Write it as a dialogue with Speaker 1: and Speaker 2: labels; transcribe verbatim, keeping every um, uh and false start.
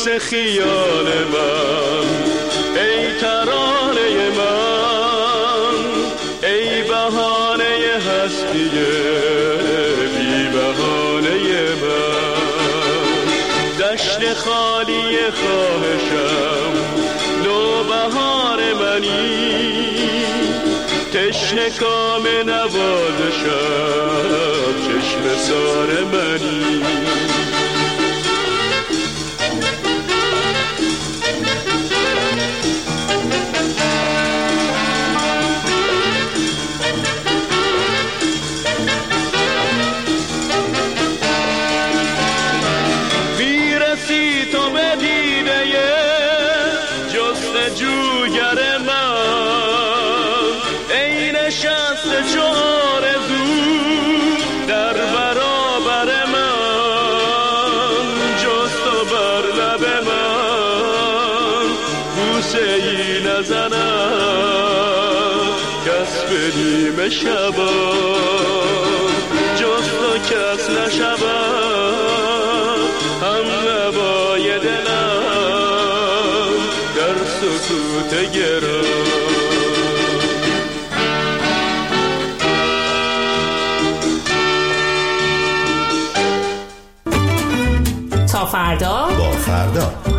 Speaker 1: قدوس خیال من، ای ترانه من، ای بهانه هستی بی بهانه من. دشت خالی خواهشم نوبهار منی، تشنه کام نوازشم چشم سار منی. میرسی تو به دیده جستجوگر من، ای نشسته چو آرزو در برابر من. جز تو بر لب من بوسه ای نزند کس به نیمه شبا، جز تو کس نشود هم نوای دلم در سکوت گرام.
Speaker 2: تا فردا
Speaker 3: با فردا.